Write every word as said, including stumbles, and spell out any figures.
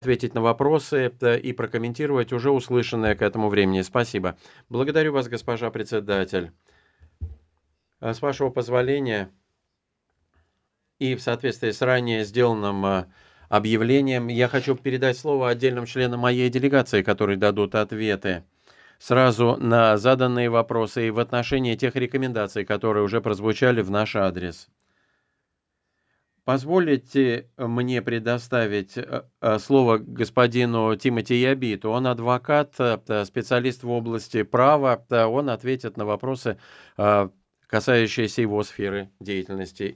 ответить на вопросы э, и прокомментировать уже услышанное к этому времени. Спасибо. Благодарю вас, госпожа председатель. Э, С вашего позволения и в соответствии с ранее сделанным э, объявлением, я хочу передать слово отдельным членам моей делегации, которые дадут ответы сразу на заданные вопросы и в отношении тех рекомендаций, которые уже прозвучали в наш адрес. Позволите мне предоставить э, э, слово господину Тимоти Ябиту. Он адвокат, э, т- специалист в области права. Э, Он ответит на вопросы, э, касающиеся его сферы деятельности.